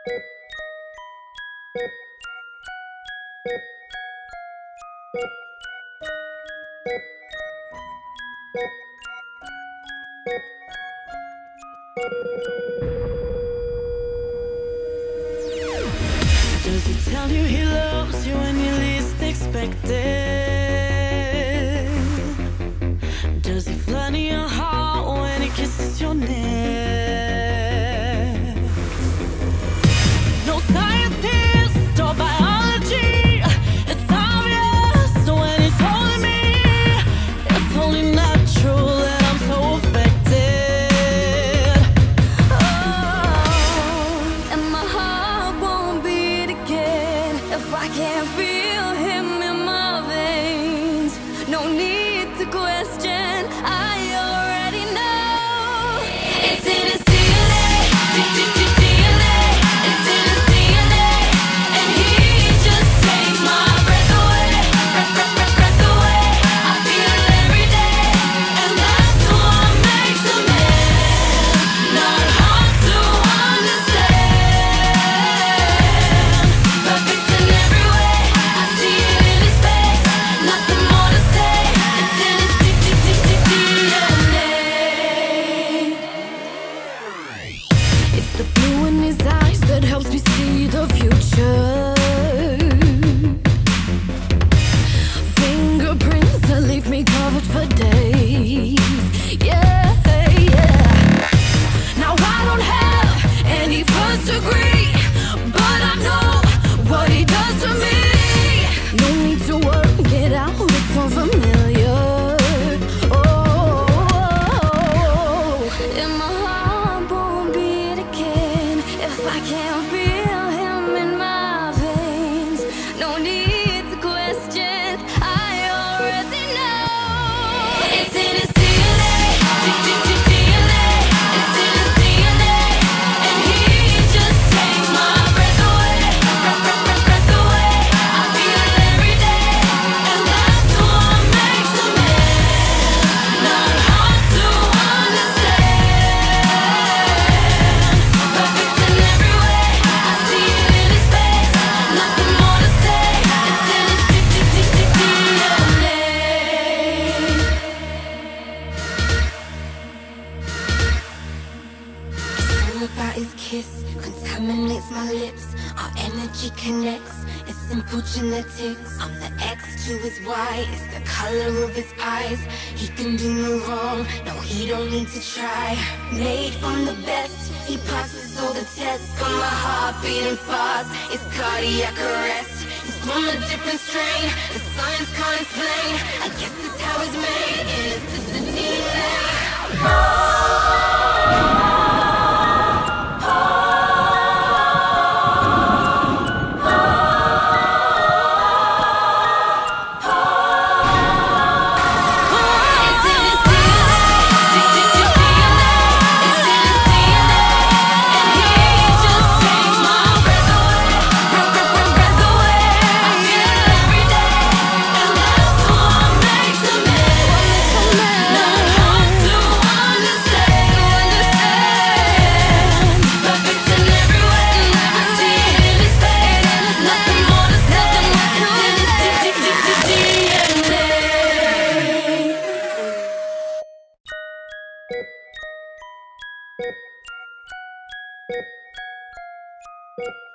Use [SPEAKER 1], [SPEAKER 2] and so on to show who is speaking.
[SPEAKER 1] Does he tell you he loves you when you least expect it? Does he flirt in your heart when he kisses your neck? No scientist or biology, it's obvious when he's holding me. It's only natural that I'm so affected. Oh, and my heart won't beat again if I can't feel him in my veins. No need to question, I already know. It's in his DNA, DNA. It's in his DNA, and he just takes my breath away, breath away. I feel it every day, and that's what makes a man. Not hard to understand. Perfect in every way, I see it in his face. Nothing more to say. It's in his DNA. It's the blue in his eyes that helps me see the future. Fingerprints that leave me covered for days. Yeah, yeah. Now I don't have any first degree, but I know what he does to me. No need to work it out, it's so familiar. Oh, and my heart won't beat again if I can't feel him in my veins. No need to question, I already know. It's in his DNA, DNA. It's in his DNA, and he just takes my breath away, breath away. I feel it every day, and that's what makes a man. Not hard to understand. Perfect in every way, I see it in his face. Nothing more to say. It's in his DNA.
[SPEAKER 2] Something about his kiss contaminates my lips. Our energy connects, it's simple genetics. I'm the X to his Y, it's the color of his eyes. He can do no wrong, no, he don't need to try. Made from the best, he passes all the tests. Got my heart beating fast, it's cardiac arrest. He's from a different strain, the science can't explain. I guess it's how it's made, and it's the DNA.
[SPEAKER 1] It's in his DNA. It's in his DNA, and he just takes my breath away, breath away. I feel it every day, and that's what makes a man. Not hard to understand. Perfect in every way, I see it in his face. Nothing more to say. It's in his DNA.